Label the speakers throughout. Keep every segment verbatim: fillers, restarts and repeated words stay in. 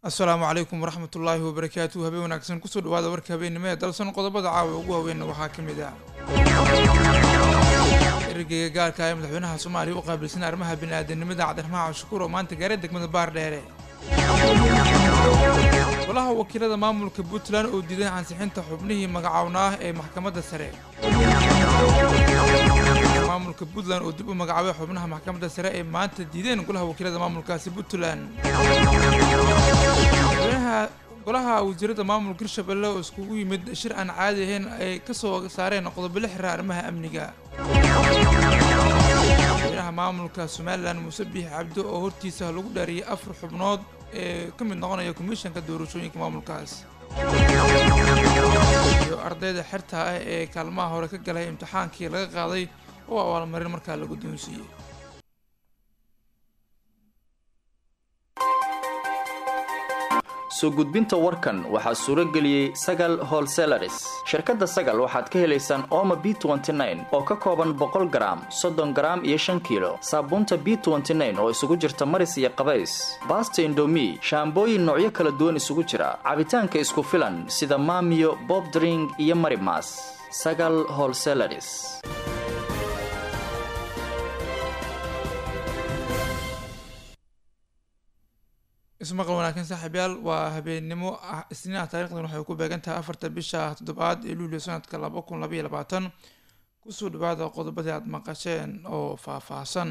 Speaker 1: السلام عليكم ورحمة الله وبركاته. هبي ونكسن كسر وهذا ورك هبي نما دلسن قضبة عاوي وقوين وحاكم ذا رجع قال كايم مدحونها سومالي وقابل سنة رمها بنادم نمد عبد الرحمن عشكور وما أنت جردك من البار ديري والله وكيل هذا مامل كبوتلان وديدين عن سحين تحبنيه مقعوناه محكمة السريع مامل كبوتلان ودبوا مقعواه حبناها محكمة السريع ما أنت ديدين نقولها وكيل هذا مامل كاسبوتلان قولها قولها وزيرة مامل كرشة بالله وسكوي مد شر عن عادي هين كسو صارين قضب بالحرة رمها أمنيقا قولها مامل كسومالان مسبح عبدو أهورتي سهلو داري أفرح بناض كم من نغنى يكميشن كدورو شوي كمامل كاس أرضي حرتها كلمة هورا كجلها امتحان كي لقى قاضي هو أول مرة مركز لقدونسية
Speaker 2: soo gudbinta warkan waxaa suuro geliyay Sagal Wholesalers shirkadda Sagal waxaad ka helaysaan Omo B twenty-nine oo ka kooban boqol garaam soddon garaam iyo shan kiilo saabuunta B twenty-nine oo isugu jirta maris iyo qabays basta indomie shaambooyin noocyo kala duwan isugu jira cabitaanka isku filan sida Maamiyo Bob Drink iyo Marimas Sagal Wholesalers
Speaker 1: اسمه قلنا كان صاحب يال وهبي نمو سنين تاريخ لأنه حيكون بيجنتها أفرت بيشة تدبعات إلو لسنة كلابو كون لبيه لبعتن كسود بعد قضب بدأت مقاشين أو فافاسن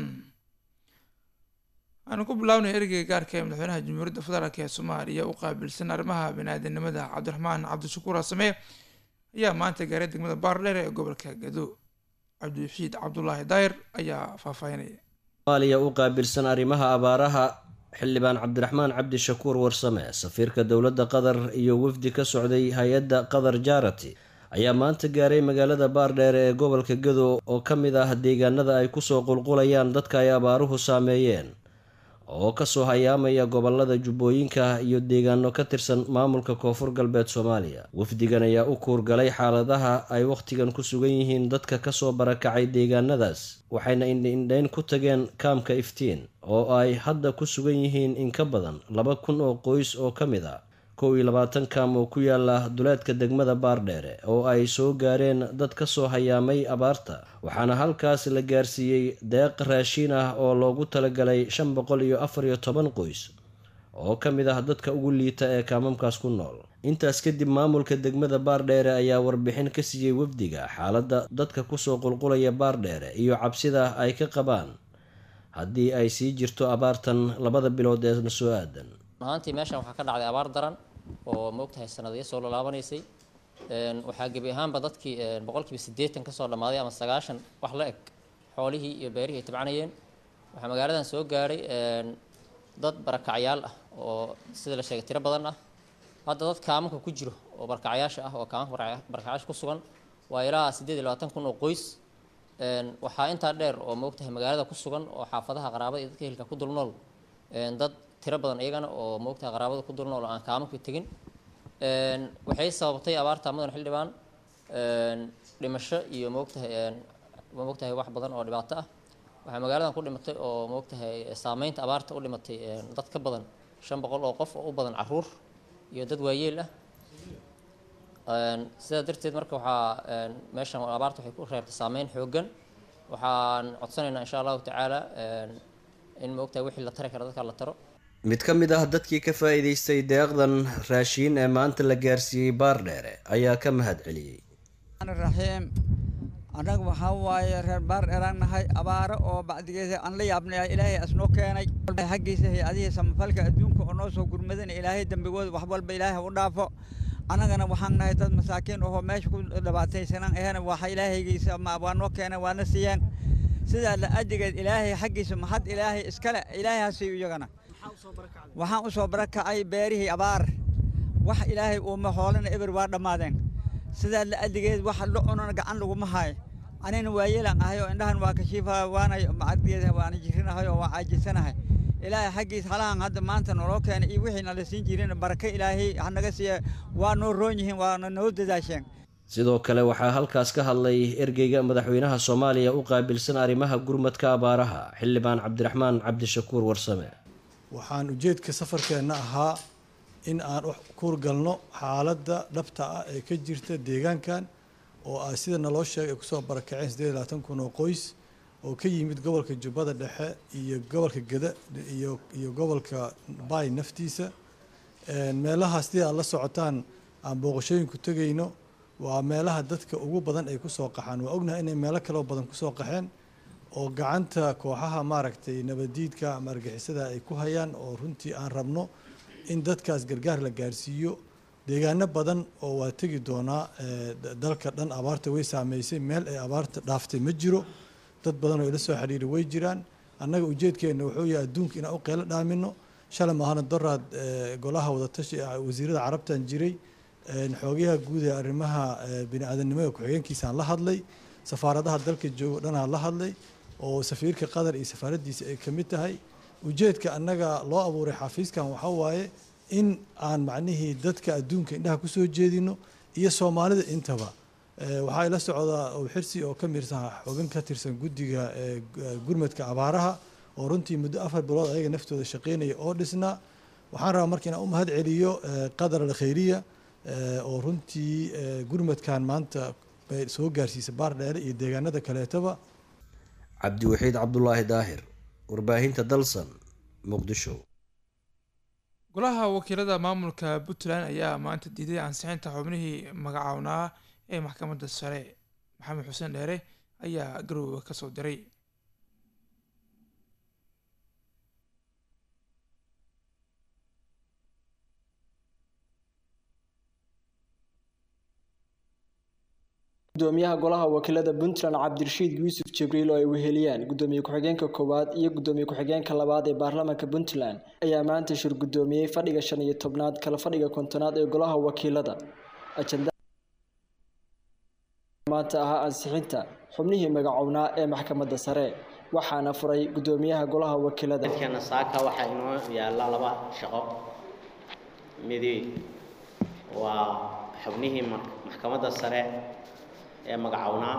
Speaker 1: أنا كوب لوني إرجع جار كيم لحنها جمهورية فدرة كسوماليا وقابل سنة رمها بنادي النمذا عبد الرحمن عبد الشكور السميع يا ما أنت جريت من بارلر قبل كجدو عبد الوحيد عبد الله داير أيا فافيني
Speaker 3: سوماليا وقابل سنة رمها أبارها xildhibaan cabdiraxmaan cabdi shakuur warsame safiirka dowladda qatar iyo wafdi ka socday hay-adda qatar jarati ayaa maanta gaaray magaalada baardheer ee gobolka Gedo oo ka mid ah deegaanada ay kusoo qulqulayaan dadka ay abaaruhu saameeyeen oo kasoo hayaamaya gobolada Jubbooyinka iyo deegaano ka tirsan maamulka Koonfur Galbeed Soomaaliya. Wafdigan ayaa u kuurgalay xaaladaha ay waqtigan ku sugan yihiin dadka kasoo barakacay deegaanadaas waxayna indhayn ku tageen kaamka Iftiin oo ay hadda ku sugan yihiin in ka badan laba kun oo qoys oo ka mid ah kow iyo labaatan kaam oo ku yaala duleedka degmada Baardheere oo ay soo gaareen dad ka soo hayaamay abaarta waxaana halkaas la gaarsiiyay deeq raashin ah oo loogu talagalay shan boqol iyo afar iyo toban qoys oo ka mid ah dadka ugu liita ee kaamamkaas ku nool. intaas kadib maamulka degmada Baardheere ayaa warbixin ka siiyay wafdiga xaaladda dadka ku soo qulqulaya Baardheere iyo cabsida ay ka qabaan haddii ay sii jirto abaartan labada bilood ee soo aadan.
Speaker 4: maanta meeshan waxa ka dhacday abaar daran oo moogtahay sanadyo soo laabaneysay een waxa gabi ahaanba dadkii boqolkiiba siddeetan ka soo dhamaaday ama sagaashan wax la eg xoolihii iyo beerihii ay tabcanayeen waxa magaaladan soo gaaray een dad barakacyaal ah oo sida la sheegay tiro badan ah hadda dad kaamanka ku jiro oo barakacyaasha ah oo kaamanka barakacyaasha ku sugan waa ilaa siddeed iyo labaatan kun oo qoys een waxa inta dheer oo moogtahay magaalada ku sugan oo xaafadaha qaraabada iyo dadka hilka ku dul nool een dad tiro badan iyagana oo moogtahay qaraabada ku dul nool aan kaamanka tagin een waxay sababtay abaarta mudan xildhibaan een dhimasho iyo moogtahay een moogtahay wax badan oo dhibaato ah waxa magaaladan ku dhimatay oo moogtahay saameynta abaarta u dhimatay dad ka badan shan boqol oo qof oo u badan caruur iyo dad waayeel ah een sida darteed marka waxa een meeshan abaarta waxay ku reebtay saameyn xoogan waxaan codsanaynaa insha Allah taala een in moogtahay wixii la tari karo dadka la taro.
Speaker 3: mid ka mid ah dadkii ka faa'iideystay deeqdan raashin ee maanta la gaarsiiyay Baardheere ayaa ka mahad celiyay.
Speaker 5: raxiim anaga waxa waaye reer Baardheere nahay abaaro oo bacdigeeda aan la yaabnay Ilaahay asnoo keenay xaqiisa hay'adaha samafalka adduunka oo noo soo gurmadan Ilaahay dambigooda wax walba Ilaahay u dhaafo anagana waxaan nahay dad masaakiin oo meesha ku dhabaataysan ahna waxa Ilaahaygiisa ma abaano keenay waana siiyeen sida la adigeed Ilaahay xaqiisa mahad Ilaahay iskale Ilaahay hasi iyagana waxaan u soo barakacay beerihii abaar wax Ilaahay uu ma hoolana eber waa dhamaadeen sida la adigeed wax la cuno gacan lagu mahay anina waayeelan ahay oo indhahan waa ka shiifa waana macadiyeed waana jirinahay oo waa caajisanahay Ilaahay xaqiis halaan hadda maanta noo keenay iyo wixii la siin jireen baraka Ilaahay hanaga siiya waa noo roon yihiin waa noo dadaasheen.
Speaker 3: sidoo kale waxaa halkaas ka hadlay ergeyga madaxweynaha Soomaaliya u qaabilsan arrimaha gurmadka abaaraha xildhibaan cabdiraxmaan cabdi shakuur warsame.
Speaker 6: waxaan ujeedka safarkeena ahaa in aan kuurgalno xaaladda dhabta ah ee ka jirta deegaankan oo ah sida naloo sheegay ay kusoo barakaceen siddeed iyo labaatan kun oo qoys oo ka yimid gobolka Jubbada Dhexe iyo gobolka Gada iyo iyo gobolka Bay naftiisa meelahaas sidii aad la socotaan aan booqashooyin ku tagayno waa meelaha dadka ugu badan ay ku soo qaxaan waa ognahay inay meelo kale oo badan ku soo qaxeen oo gacanta kooxaha maaragtay nabadiidka ama argixisada ay ku hayaan oo runtii aan rabno in dadkaas gargaar la gaarsiiyo deegaano badan oo waa tegi doonaa dalka dhan abaarta way saameysay meel ay abaarta dhaaftay ma jiro dad badan oo ila soo xiriiray way jiraan annaga ujeedkeena wuxuu yahay adduunka inaan u qeylo dhaamino shalay maahana doraad golaha wadatashi wasiirada carabtan jiray xoogayaha guud ee arrimaha bini'aadanimada ku-xigeenkiisa aan la hadlay safaaradaha dalka jooga dhan aan la hadlay oo safiirka qatar iyo safaaraddiisa ay ka mid tahay ujeedka annaga loo abuuray xafiiskan waxaa waaye in aan macnihii dadka adduunka indhaha ku soo jeedino iyo soomaalida intaba waxaa ila socdaa oo xirsi oo ka mirsan xogan ka tirsan guddiga gurmadka abaaraha oo runtii muddo afar bilood ayaga naftooda shaqeynaya oo dhisnaa waxaan rabaa marka inaan u mahad celiyo qadar alkhayriya oo runtii gurmadkan maanta bay soo gaarsiisay Baardheere iyo deegaanada kaleetaba.
Speaker 3: cabdiwaxiid cabdulaahi daahir warbaahinta dalsan muqdisho.
Speaker 1: golaha wakiilada maamulka Puntland ayaa maanta diiday ansixinta xubnihii magacawnaa ee maxkamadda sare maxamed xuseen dheere ayaa garowga ka soo diray.
Speaker 7: gudoomiyaha golaha wakiilada Puntland Cabdirashiid Yuusuf Jibriil oo ay weheliyaan gudoomiye ku-xigeenka koowaad iyo gudoomiye ku-xigeenka labaad ee baarlamaanka Puntland ayaa maanta shir gudoomiyay fadhiga shan iyo tobnaad kala fadhiga kontonaad ee golaha wakiilada ajenda maanta ah ansixinta xubnihii magacownaa ee maxkamadda sare waxaana furay gudoomiyaha golaha wakiilada
Speaker 8: kana saaka waxa inoo yaala laba shaqo midi waa xubnihii maxkamadda sare ee magacawnaa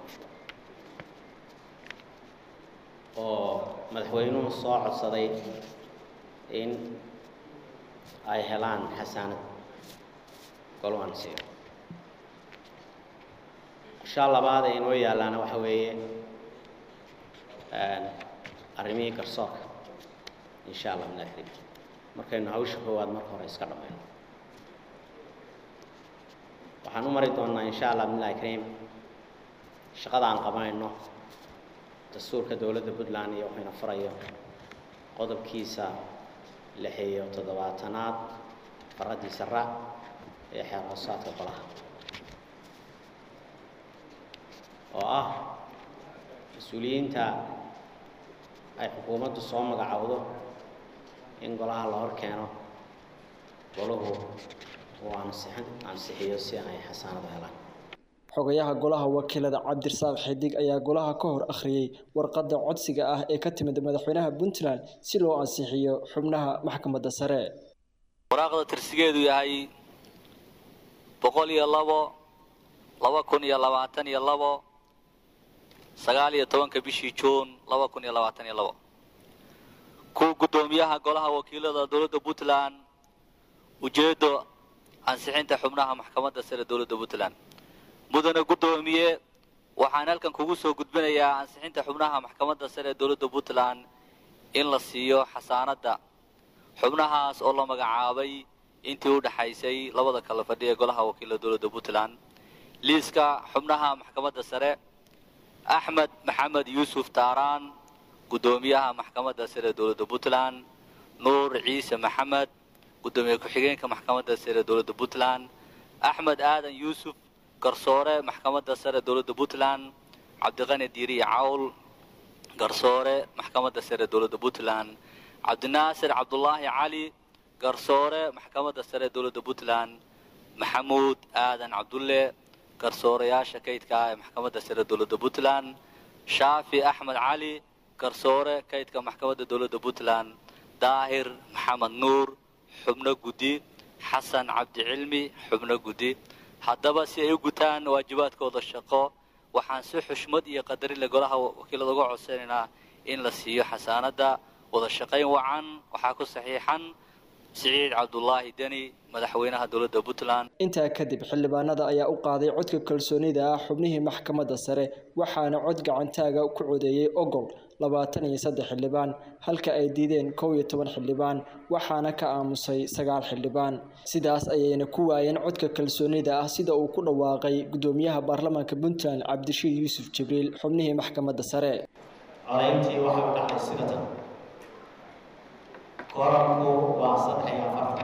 Speaker 8: oo madaxweynuhu soo codsaday in ay helaan xasaanad golwansiyo insha labaad ay inoo yaalaana waxa weeye arrimihii garsoorka insha allah madaxweyne markaynu hawsha koowaad marka hore iska dhammayno waxaan u mari doonaa insha allah billahi kariim shaqada aan qabanayno dastuurka dowladda Puntland iyo waxayna farayo qodobkiisa lix iyo toddobaatanaad faradiisa raac ee xeer hoosaadka golaha oo ah mas-uuliyiinta ay xukuumaddu soo magacowdo in golaha la hor keeno golahu ansixiyo si ay xasaanad helaan
Speaker 7: xogayaha golaha wakiilada Cabdirsaaq Xidig ayaa golaha ka hor akhriyay warqadda codsiga ah ee ka timid madaxweynaha Puntland si loo ansixiyo xubnaha maxkamadda sare
Speaker 9: waraaqda tirsigeedu yahay boqol iyo labo laba kun iyo labaatan iyo labo sagaal iyo tobanka bishii Juun laba kun iyo labaatan iyo labo ku gudoomiyaha golaha wakiilada dowladda Puntland ujeedo ansixinta xubnaha maxkamadda sare dowladda Puntland mudane gudoomiye waxaan halkan kugu soo gudbinayaa ansixinta xubnaha maxkamadda sare dowladda Puntland in la siiyo xasaanada xubnahaas oo la magacaabay intii u dhaxaysay labada kala fadhiya golaha wakiilada dowladda Puntland liiska xubnaha maxkamadda sare Axmed Maxamed Yuusuf Taaraan gudoomiyaha maxkamadda sare dowladda Puntland Nuur Ciise Maxamed gudoomiye ku-xigeenka maxkamadda sare dowladda Puntland Axmed Aadan Yuusuf garsoore maxkamadda sare dowladda Puntland Cabdiqani Diiri Cawl garsoore maxkamadda sare dowladda Puntland Cabdinaasir Cabdullaahi Cali garsoore maxkamadda sare dowladda Puntland Maxamuud Aadan Cabdulle garsooreyaasha kaydka ee maxkamadda sare dowladda Puntland Shaafi Axmed Cali garsoore kaydka maxkamadda dowladda Puntland Daahir Maxamed Nuur xubno gudi Xasan Cabdi Cilmi xubno gudi haddaba si ay u gutaan waajibaadkooda shaqo waxaan si xushmad iyo qadarin la golaha wakiilada uga codsanaynaa in la siiyo xasaanada wada shaqayn wacan waxaa ku saxiixan siciid cabdulaahi deni madaxweynaha dowladda puntland.
Speaker 7: intaa kadib xildhibaanada ayaa u qaaday codka kalsoonida ah xubnihii maxkamadda sare waxaana cod gacantaaga ku codeeyay ogol labaatan iyo saddex xildhibaan halka ay diideen kow iyo toban xildhibaan waxaana ka aamusay sagaal xildhibaan sidaas ayayna ku waayeen codka kalsoonida ah sida uu ku dhawaaqay gudoomiyaha baarlamaanka Puntland Cabdirashiid Yuusuf Jibriil xubnihii maxkamadda sare.
Speaker 8: codeyntii waxay u dhacday sida tan koranku waa saddex iyo afartan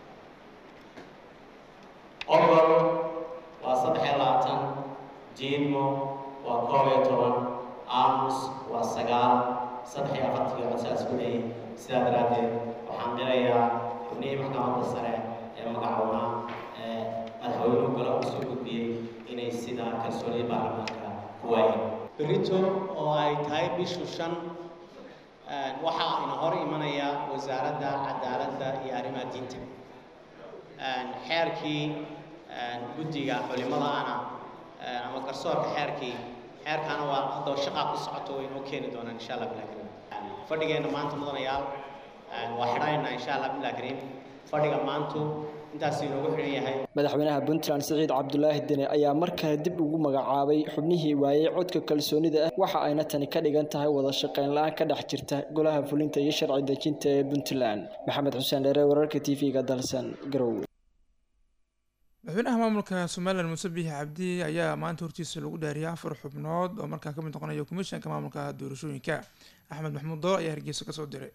Speaker 8: ogol waa saddex iyo labaatan diidmo waa koob iyo toban aamus waa sagaal saddex iyo afartan iyo codsaas ku leeyahay sidaa daraaddeed waxaan qirayaa xubnihii maxkamadda sare ee magacoona ee madaxweynuhu gole u soo gudbiyey inay sidaa kalsoonida baarlamaanka ku waayeen.
Speaker 10: berito oo ay tahay bishu shan waxaa ina hor imanaya wasaaradda cadaaladda iyo arrimaha diinta xeerkii guddiga culimada ana ama garsoorka xeerkii xeerkaana waa hadda shaqaa ku socoto way inoo keeni doonaan insha allah bilaa kariim fadhigeena maanta mudanayaal waa xidhaynaa insha allah bilaa kariim fadhiga maantu intaas inoogu xiran yahay.
Speaker 7: madaxweynaha Puntland Siciid Cabdulaahi Deni ayaa markaa dib ugu magacaabay xubnihii waayay codka kalsoonida ah waxa ayna tani ka dhigan tahay wada shaqayn la'aan ka dhex jirta golaha fulinta iyo sharci dejinta ee Puntland. Maxamed Xuseen Dheere wararka T V-ga dalsan Garowe.
Speaker 1: madaxweynaha maamulka Somaliland Muuse Biixi Cabdi ayaa maanta hortiisa lagu dhaariyay afar xubnood oo markaa ka mid noqonaya komishanka maamulka doorashooyinka. Axmed Maxamuud Dool ayaa Hargeysa ka soo diray.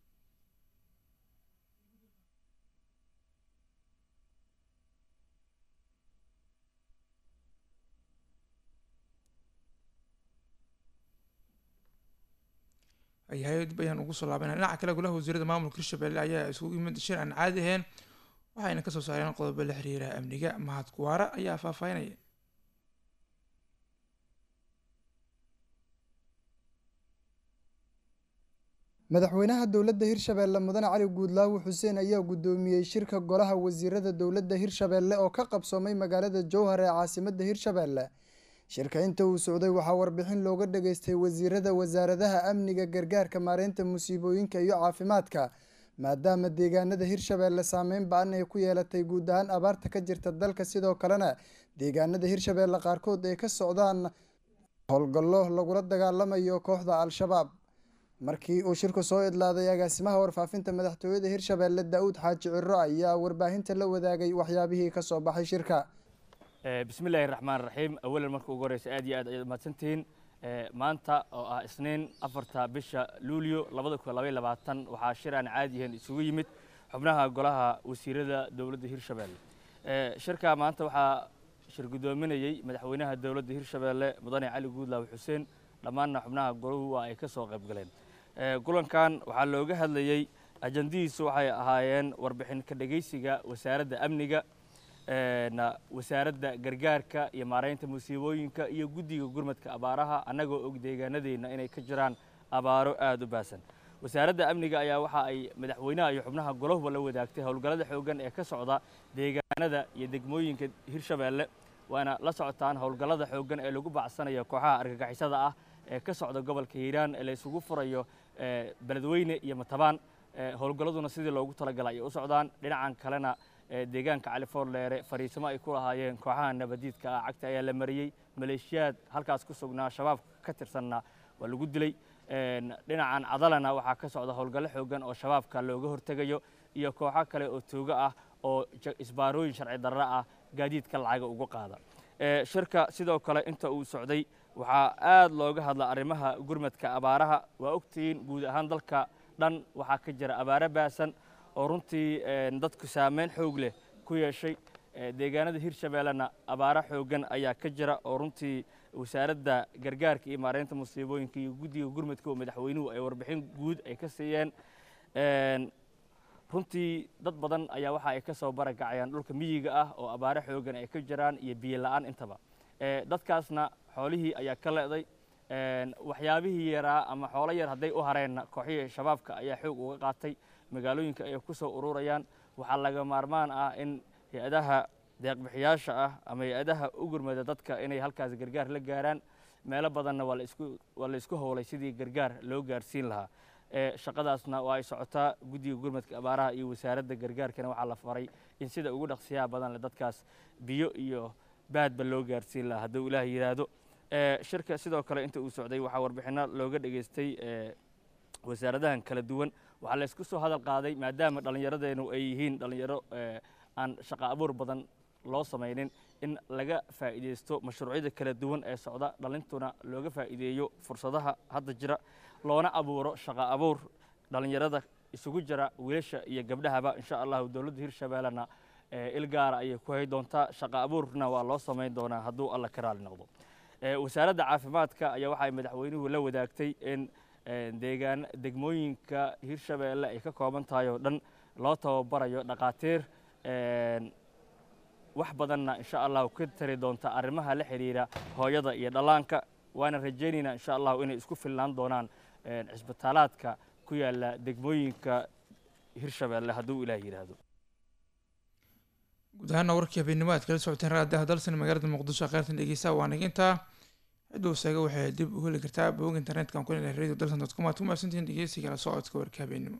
Speaker 1: hay-ad bayaan ugu soo laabanay dhinaca kale golaha wasiirada maamulka Hirshabelle ayaa isugu yimid shir aan caadi ahayn waxayna ka soo saareen qodobo la xiriira amniga. Mahad Kuwaara ayaa faahfaahinaya.
Speaker 11: madaxweynaha dowladda Hirshabelle Mudane Cali Guudlaawe Xuseen ayaa gudoomiyay shirka golaha wasiirada dowladda Hirshabelle oo ka qabsoomay magaalada Jowhar ee caasimadda Hirshabelle. shirka inta uu socday waxaa warbixin looga dhageystay wasiirada wasaaradaha amniga gargaarka maareynta musiibooyinka iyo caafimaadka maadaama deegaanada Hirshabelle saameyn ba'an ay ku yeelatay guud ahaan abaarta ka jirta dalka sidoo kalena deegaanada Hirshabelle qaarkood ay ka socdaan howlgallo lagula dagaalamayo kooxda Al-Shabaab. markii uu shirku soo idlaaday agaasimaha warfaafinta madaxtooyada Hirshabelle Daawud Xaaji Cirro ayaa warbaahinta la wadaagay waxyaabihii ka soo baxay shirka.
Speaker 12: بسم الله الرحمن الرحيم أولا مركو قريس آدي آد ماتنتين مانتا أو إسنين أفرتا بشا لوليو لبضك لبي لبعتن وحاشران عادي هن سويمت حبناها قولها وسيرة دولة هيرشبelle شركة مانتا وحا شركة دومينيي مدحوينها دولة هيرشبelle مدني علي Guudlaawe Xuseen لما أن حبناها قولوا وأيكسو قيب قلين قولن كان وحا لوغا هدليي أجنديس وحا هايين وربحين كدقيسيغا وسارة أمنيغا na wasaaradda gargaarka iyo maareynta musiibooyinka iyo guddiga gurmadka abaaraha anagoo og deegaanadeena inay ka jiraan abaaro aad u baasan. wasaaradda amniga ayaa waxa ay madaxweynaha iyo xubnaha golaha la wadaagtay howlgallada xoogan ee ka socda deegaanada iyo degmooyinka Hirshabelle waana la socotaan howlgallada xoogan ee lagu bacsanayo kooxaha argagixisada ah ee ka socda gobolka Hiiraan ee la isugu furayo beledweyne iyo Matabaan howlgalladuna sidii loogu talagalay u socdaan dhinacan kalena deegaanka Cali Foorleere fariisimo ay ku lahaayeen kooxaha nabadiidka ah cagta ayaa la mariyay maleeshiyaad halkaas ku sugnaa shabaab ka tirsanna waa lagu dilay dhinacan cadalana waxaa ka socda howlgallo xoogan oo shabaabka looga hortagayo iyo kooxo kale oo tooga ah oo isbaarooyin sharci darro ah gaadiidka lacaga uga qaada. shirka sidoo kale inta uu socday waxaa aad looga hadla arrimaha gurmadka abaaraha waa ogtiin guud ahaan dalka dhan waxaa ka jira abaaro baasan oo runtii dadku saameyn xoog leh ku yeeshay deegaanada Hirshabellena abaaro xoogan ayaa ka jira oo runtii wasaaradda gargaarka iyo maareynta musiibooyinka iyo guddiga gurmadka oo madaxweynuhu ay warbixin guud ay ka siiyeen runtii dad badan ayaa waxa ay ka soo barakacayaan dhulka miyiga ah oo abaaro xoogan ay ka jiraan iyo biyo la'aan intaba dadkaasna xoolihii ayaa ka leeday waxyaabihii yaraa ama xoolo yar hadday u hareenna kooxihii shabaabka ayaa xoog uga qaatay magaalooyinka ay ku soo ururayaan waxaa laga maarmaan ah in hay-adaha deeq-bixiyaasha ah ama hay-adaha u gurmada dadka inay halkaas gargaar la gaaraan meelo badanna waa la isku waa la isku howlay sidii gargaar loo gaarsiin lahaa shaqadaasna waa ay socotaa guddiga gurmadka abaaraha iyo wasaaradda gargaarkana waxaa la faray in sida ugu dhaqsiyaha badan leh dadkaas biyo iyo baadba loo gaarsiin lahaa hadduu ilaah yidhaahdo shirka sidoo kale inta uu socday waxaa warbixinno looga dhageystay wasaaradahan kala duwan waxaa la isku soo hadal qaaday maadaama dhallinyaradeenu ay yihiin dhallinyaro aan shaqo abuur badan loo samaynin in laga faa'iideysto mashruucyada kala duwan ee socda dhalintuna looga faa'iideeyo fursadaha hadda jira loona abuuro shaqo abuur dhallinyarada isugu jira wiilasha iyo gabdhahaba insha allahu dowladda hirshabeellena il gaara ayay ku hay doontaa shaqo abuurna waa loo samayn doonaa hadduu alla ka raali noqdo wasaaradda caafimaadka ayaa waxay madaxweynuhu la wadaagtay in deegaan degmooyinka hirshabeelle ay ka kooban tahay oo dhan loo tababarayo dhaqaatiir wax badanna insha allahu ka tari doonta arrimaha la xiriira hooyada iyo dhallaanka waana rajaynaynaa insha allahu inay isku filnaan doonaan cisbitaalaadka ku yaala degmooyinka hirshabeelle hadduu ilaah yidhaahdo
Speaker 1: guud ahaana warkii habeenimo aad kala socoteen raadaha dalsan magaalada muqdisho qaartan dhegeysaa waa nagintaa ciduu saaga waxay dib u heli kartaa bog internetka ku leeyahay radio dalsan dot com aad ku mahadsantihiin dhegeysiga la socodka warka habeenimo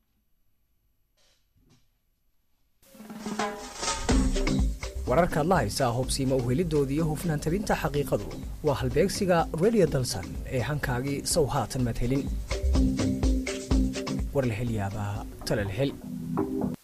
Speaker 13: wararka la haysa hubsiima u helidoodii iyo hufnaan tabinta xaqiiqadu waa halbeegsiga radio dalsan ee hankaagii sow haatan mad helin war la hel yaabaa tala la hel